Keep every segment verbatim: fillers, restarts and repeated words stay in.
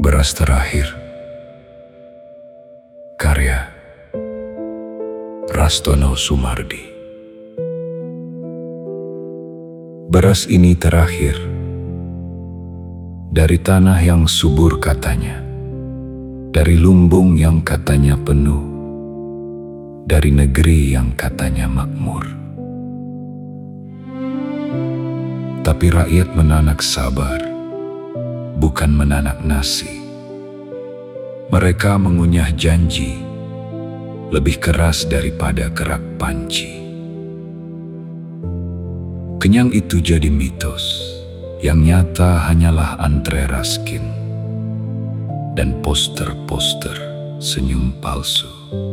Beras terakhir. Karya Rastono Sumardi. Beras ini terakhir dari tanah yang subur katanya, dari lumbung yang katanya penuh, dari negeri yang katanya makmur. Tapi rakyat menanak sabar, bukan menanak nasi. Mereka mengunyah janji lebih keras daripada kerak panci. Kenyang itu jadi mitos, yang nyata hanyalah antre raskin dan poster-poster senyum palsu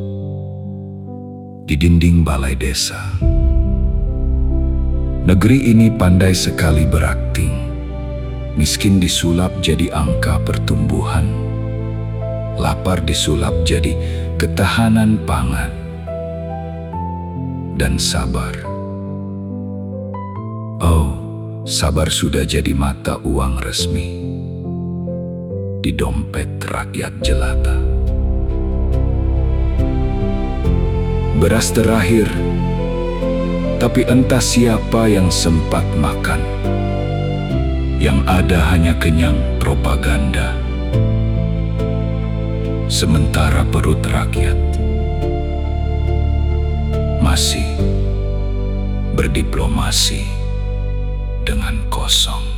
di dinding balai desa. Negeri ini pandai sekali berakting. Miskin disulap jadi angka pertumbuhan, lapar disulap jadi ketahanan pangan, dan sabar, oh, sabar sudah jadi mata uang resmi di dompet rakyat jelata. Beras terakhir, tapi entah siapa yang sempat makan. Yang ada hanya kenyang propaganda, sementara perut rakyat masih berdiplomasi dengan kosong.